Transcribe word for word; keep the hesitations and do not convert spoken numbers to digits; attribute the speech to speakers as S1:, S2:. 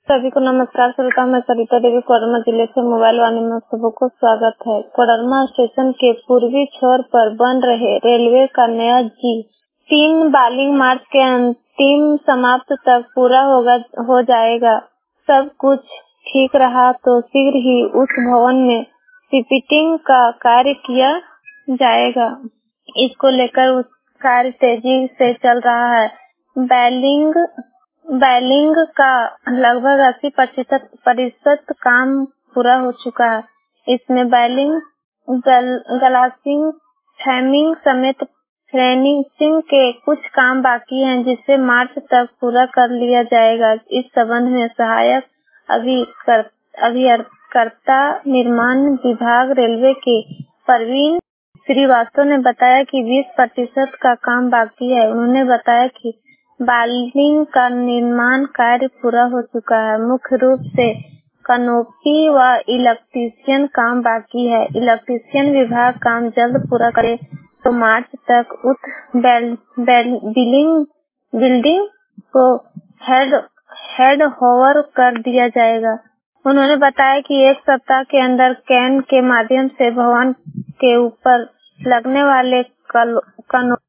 S1: सभी को नमस्कार। श्रोता मैं सरिता देवी कोडरमा जिले से मोबाइल वाणी में सबको स्वागत है। कोडरमा स्टेशन के पूर्वी छोर पर बन रहे रेलवे का नया जी तीन बालिंग मार्च के अंतिम समाप्त तक पूरा होगा हो जाएगा। सब कुछ ठीक रहा तो शीघ्र ही उस भवन में सीपिटिंग का कार्य किया जाएगा। इसको लेकर उस कार्य तेजी से चल रहा है। बैलिंग बैलिंग का लगभग अस्सी प्रतिशत प्रतिशत काम पूरा हो चुका है। इसमें बैलिंग, गल, गलासिंग, हैमिंग समेत फिनिशिंग के कुछ काम बाकी हैं, जिसे मार्च तक पूरा कर लिया जाएगा। इस संबंध में सहायक अभिकर, अभिकर्ता निर्माण विभाग रेलवे के प्रवीण श्रीवास्तव ने बताया कि बीस प्रतिशत का काम बाकी है। उन्होंने बताया कि बालिंग का निर्माण कार्य पूरा हो चुका है। मुख्य रूप से कनोपी व इलेक्ट्रीशियन काम बाकी है। इलेक्ट्रीशियन विभाग काम जल्द पूरा करे तो मार्च तक उस बेल, बेल, बिलिंग बिल्डिंग को हेड हेड ओवर कर दिया जाएगा। उन्होंने बताया कि एक सप्ताह के अंदर कैन के माध्यम से भवन के ऊपर लगने वाले कल, कनो